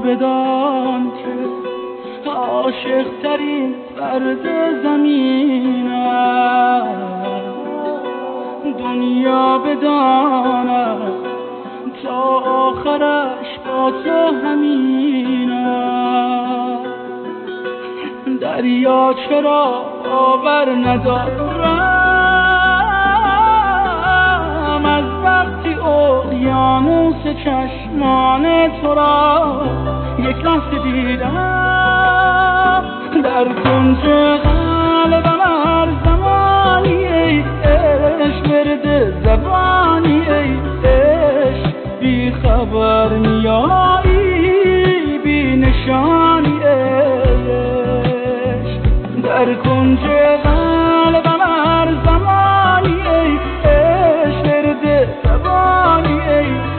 بدان که عاشق ترین فرد زمینم، دنیا بداند تا آخرش با تو همینم. دریا چرا باور ندارم از وقتی اقیانوس چشمان تو را یک لحظه دیدم، در کنج قلبم هر زمانی ای عشق ورد زبانی ای عشق بی خبر میایی بی نشانی عشق، در کنج قلبم هر زمانی ای عشق ورد زبانی ای